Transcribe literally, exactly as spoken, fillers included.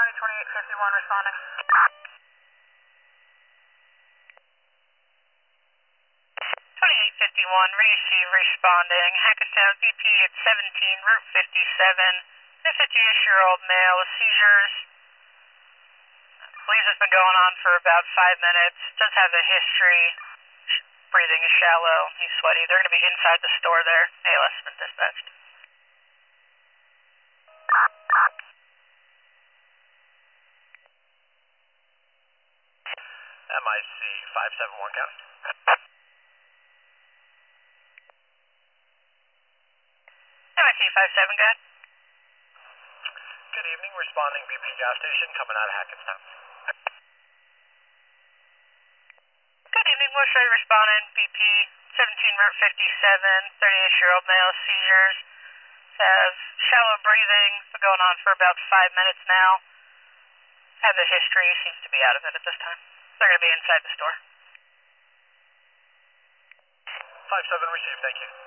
County twenty-eight fifty-one responding. twenty-eight fifty-one, receive responding. Hackettstown B P at seventeen, Route fifty-seven. fifty-ish-year-old male with seizures. Believes it's been going on for about five minutes. Does have a history. Breathing is shallow. He's sweaty. They're going to be inside the store there. A L S has been dispatched. M I C five seven one County. M I C five seven, go ahead. Good evening, responding B P gas station coming out of Hackettstown. Good evening, we'll show you responding. B P seventeen, Route fifty-seven, thirty-ish-year-old male, seizures. Has shallow breathing. Been going on for about five minutes now. Has a history. Seems to be out of it at this time. They're going to be inside the store. five seven received, thank you.